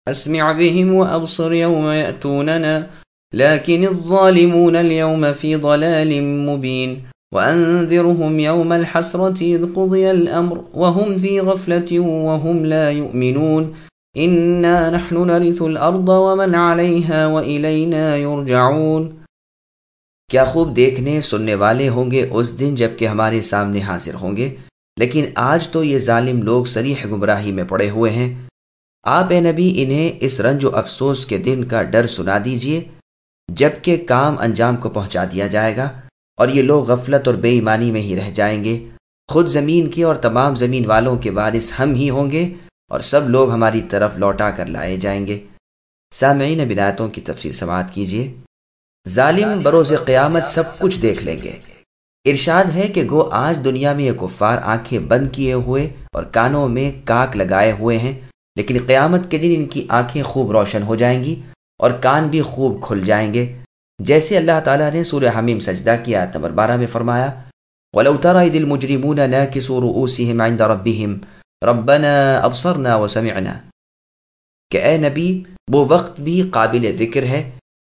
أسمع بهم وأبصر يوم يأتوننا لكن الظالمون اليوم في ضلال مبين وأنذرهم يوم الحسرة إذ قضي الأمر وهم في غفلة وهم لا يؤمنون إنا نحن نرث الأرض ومن عليها وإلينا يرجعون۔ کیا خوب دیکھنے سننے والے ہوں گے اس دن جب کہ ہمارے سامنے حاضر ہوں گے، لیکن آج تو یہ ظالم لوگ صریح گمراہی میں پڑے ہوئے ہیں۔ آپ اے نبی انہیں اس رنج و افسوس کے دن کا ڈر سنا دیجئے جب کہ کام انجام کو پہنچا دیا جائے گا اور یہ لوگ غفلت اور بے ایمانی میں ہی رہ جائیں گے۔ خود زمین کے اور تمام زمین والوں کے وارث ہم ہی ہوں گے اور سب لوگ ہماری طرف لوٹا کر لائے جائیں گے۔ سامعین، اب آیتوں کی تفسیر سماعت کیجیے۔ ظالم بروز قیامت سب کچھ دیکھ لیں گے۔ ارشاد ہے کہ گو آج دنیا میں یہ کفار آنکھیں بند کیے ہوئے اور کانوں میں کاک لگائے ہوئے ہیں، لیکن قیامت کے دن ان کی آنکھیں خوب روشن ہو جائیں گی اور کان بھی خوب کھل جائیں گے، جیسے اللہ تعالیٰ نے سورہ حمیم سجدہ کی آیت نمبر 12 میں فرمایا، وَلَوْ تَرَى إِذِ الْمُجْرِمُونَ نَاكِسُو رُؤُوسِهِمْ عِنْدَ رَبِّهِمْ رَبَّنَا أَبْصَرْنَا وَسَمِعْنَا، کہ اے نبی وہ وقت بھی قابل ذکر ہے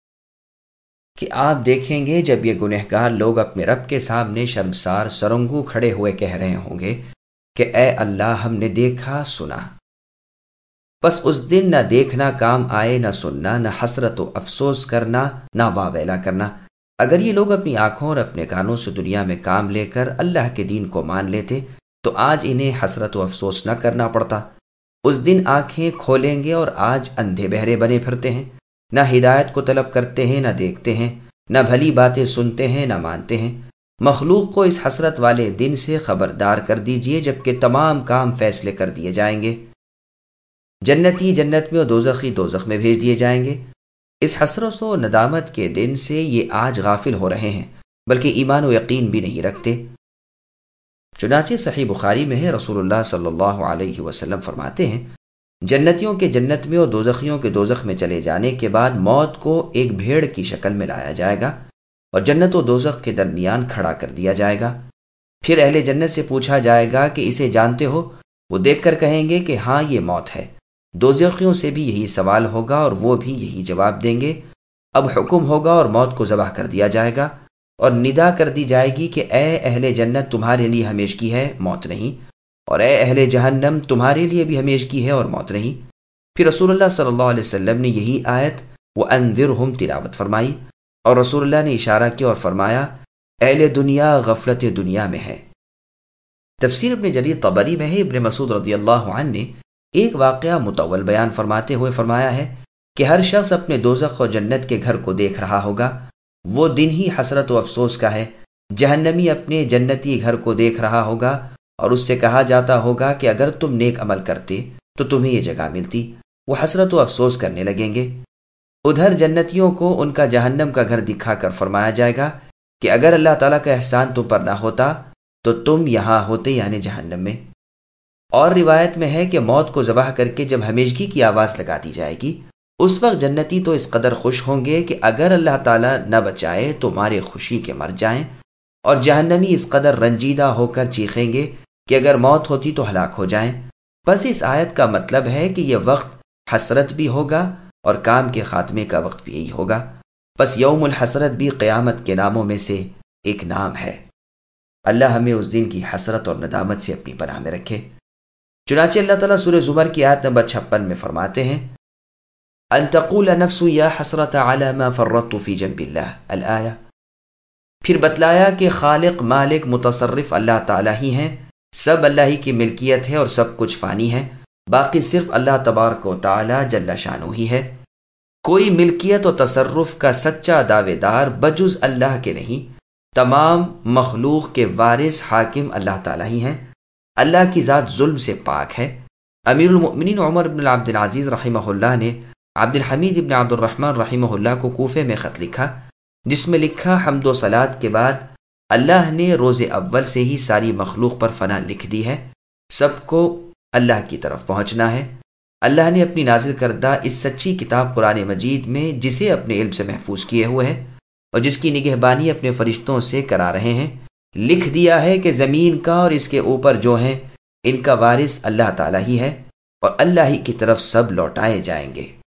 کہ آپ دیکھیں گے جب یہ گنہگار لوگ اپنے رب کے سامنے شرمسار سرنگو کھڑے ہوئے کہہ رہے ہوں گے کہ اے اللہ ہم نے دیکھا سنا۔ بس اس دن نہ دیکھنا کام آئے، نہ سننا، نہ حسرت و افسوس کرنا، نہ واویلا کرنا۔ اگر یہ لوگ اپنی آنکھوں اور اپنے کانوں سے دنیا میں کام لے کر اللہ کے دین کو مان لیتے تو آج انہیں حسرت و افسوس نہ کرنا پڑتا۔ اس دن آنکھیں کھولیں گے اور آج اندھے بہرے بنے پھرتے ہیں، نہ ہدایت کو طلب کرتے ہیں، نہ دیکھتے ہیں، نہ بھلی باتیں سنتے ہیں، نہ مانتے ہیں۔ مخلوق کو اس حسرت والے دن سے خبردار کر دیجئے جبکہ تمام کام فیصلے کر دیے جائیں گے۔ جنتی جنت میں اور دوزخی دوزخ میں بھیج دیے جائیں گے۔ اس حسرت و ندامت کے دن سے یہ آج غافل ہو رہے ہیں، بلکہ ایمان و یقین بھی نہیں رکھتے۔ چنانچہ صحیح بخاری میں ہے، رسول اللہ صلی اللہ علیہ وسلم فرماتے ہیں، جنتیوں کے جنت میں اور دوزخیوں کے دوزخ میں چلے جانے کے بعد موت کو ایک بھیڑ کی شکل میں لایا جائے گا اور جنت و دوزخ کے درمیان کھڑا کر دیا جائے گا۔ پھر اہل جنت سے پوچھا جائے گا کہ اسے جانتے ہو؟ وہ دیکھ کر کہیں گے کہ ہاں یہ موت ہے۔ دوزخیوں سے بھی یہی سوال ہوگا اور وہ بھی یہی جواب دیں گے۔ اب حکم ہوگا اور موت کو ذبح کر دیا جائے گا اور ندا کر دی جائے گی کہ اے اہل جنت تمہارے لیے ہمیشگی ہے، موت نہیں، اور اے اہل جہنم تمہارے لیے بھی ہمیشگی ہے اور موت نہیں۔ پھر رسول اللہ صلی اللہ علیہ وسلم نے یہی آیت وَأَنذِرْهُمْ تلاوت فرمائی اور رسول اللہ نے اشارہ کیا اور فرمایا، اہل دنیا غفلت دنیا میں ہے۔ تفسیر ابن جریر طبری میں ہے، ابن مسعود رضی اللہ عنہ نے ایک واقعہ مطول بیان فرماتے ہوئے فرمایا ہے کہ ہر شخص اپنے دوزخ اور جنت کے گھر کو دیکھ رہا ہوگا، وہ دن ہی حسرت و افسوس کا ہے۔ جہنمی اپنے جنتی گھر کو دیکھ رہا ہوگا اور اس سے کہا جاتا ہوگا کہ اگر تم نیک عمل کرتے تو تمہیں یہ جگہ ملتی۔ وہ حسرت و افسوس کرنے لگیں گے۔ ادھر جنتیوں کو ان کا جہنم کا گھر دکھا کر فرمایا جائے گا کہ اگر اللہ تعالیٰ کا احسان تم پر نہ ہوتا تو تم یہاں ہوتے، یعنی جہنم میں۔ اور روایت میں ہے کہ موت کو ذبح کر کے جب ہمیشگی کی آواز لگا دی جائے گی، اس وقت جنتی تو اس قدر خوش ہوں گے کہ اگر اللہ تعالیٰ نہ بچائے تو مارے خوشی کے مر جائیں، اور جہنمی اس قدر رنجیدہ ہو کر چیخیں گے کہ اگر موت ہوتی تو ہلاک ہو جائیں۔ بس اس آیت کا مطلب ہے کہ یہ وقت حسرت بھی ہوگا اور کام کے خاتمے کا وقت بھی یہی ہوگا۔ بس یوم الحسرت بھی قیامت کے ناموں میں سے ایک نام ہے۔ اللہ ہمیں اس دن کی حسرت اور ندامت سے اپنی پناہ میں رکھے۔ چنانچہ اللہ تعالیٰ سورہ زمر کی آیت نمبر 56 میں فرماتے ہیں، ان تقول نفس یا حسرت علی ما فرطت فی جنب اللہ الآیہ۔ پھر بتلایا کہ خالق، مالک، متصرف اللہ تعالیٰ ہی ہیں، سب اللہ ہی کی ملکیت ہے اور سب کچھ فانی ہے، باقی صرف اللہ تبارک و تعالیٰ جل شانہ ہی ہے۔ کوئی ملکیت و تصرف کا سچا دعوے دار بجز اللہ کے نہیں، تمام مخلوق کے وارث حاکم اللہ تعالیٰ ہی ہیں۔ اللہ کی ذات ظلم سے پاک ہے۔ امیر المؤمنین عمر بن عبد العزیز رحمہ اللہ نے عبد الحمید بن عبد الرحمن رحمہ اللہ کو کوفے میں خط لکھا، جس میں لکھا، حمد و صلات کے بعد اللہ نے روز اول سے ہی ساری مخلوق پر فنا لکھ دی ہے، سب کو اللہ کی طرف پہنچنا ہے۔ اللہ نے اپنی نازل کردہ اس سچی کتاب قرآن مجید میں، جسے اپنے علم سے محفوظ کیے ہوئے ہے اور جس کی نگہبانی اپنے فرشتوں سے کرا رہے ہیں، لکھ دیا ہے کہ زمین کا اور اس کے اوپر جو ہیں ان کا وارث اللہ تعالیٰ ہی ہے۔ اور اللہ ہی کی طرف سب لوٹائے جائیں گے۔